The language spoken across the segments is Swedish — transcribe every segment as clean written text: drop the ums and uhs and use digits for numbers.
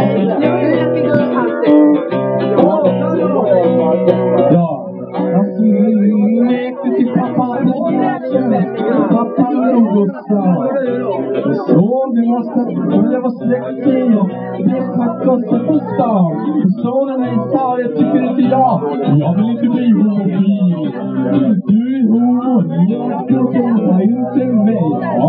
smekte till pappa låg och sa så det var släkting och det packade på stan. Sonen sa jag tycker inte jag vill inte bli homofil. Du är homo, jag kan inte mig.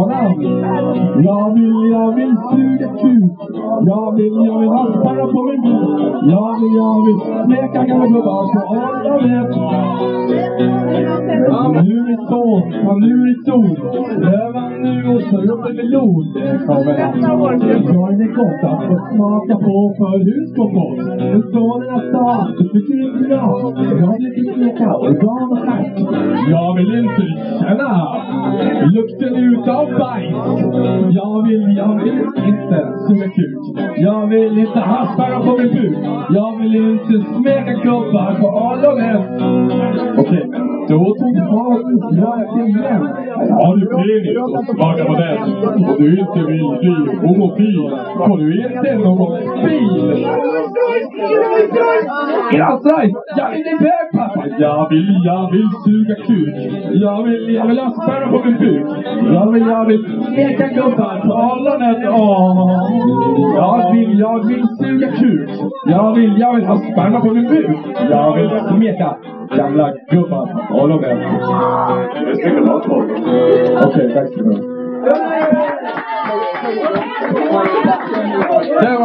Jag vill suga kuk. Jag vill ha spärra på min bil. Jag vill smeka gamla gubbar på öronen. Nu är det så, nu är det sol. Röva nu och så upp en melon. Jag är gott att få smaka på för huskompost. Men sonerna sa, du tycker inte jag vill inte smeka organ och stjärt. Jag vill inte känna lukten utav bajs. Jag vill inte suga kuk. Jag vill inte ha spärra på min buk. Jag vill inte smeka gubbar på öronen. Okej, då tog Hans röken igen. Har du penis och smaka på den och du inte vill bli homofil, får du inte någon bil. Jag vill bli bög, pappa. Jag vill suga kuk. Jag vill ha spärra på min buk. Jag vill smeka gubbar på öronen. Jag vill suga kuk. Jag vill ha spärra på min buk. Jag vill smeka gamla gubbar på öronen. Det ska inte vara två. Okej, tack så mycket.